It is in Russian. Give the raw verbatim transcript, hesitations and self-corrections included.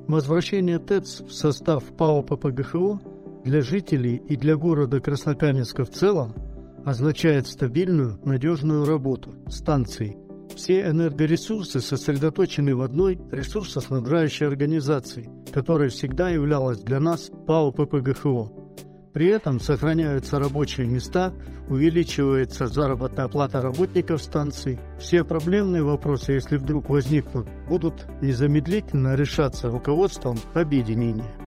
Возвращение ТЭЦ в состав ПАО ППГХО для жителей и для города Краснокаменска в целом означает стабильную, надежную работу станций. Все энергоресурсы сосредоточены в одной ресурсоснабжающей организации, которая всегда являлась для нас ПАО ППГХО. При этом сохраняются рабочие места, увеличивается заработная плата работников станций. Все проблемные вопросы, если вдруг возникнут, будут незамедлительно решаться руководством объединения.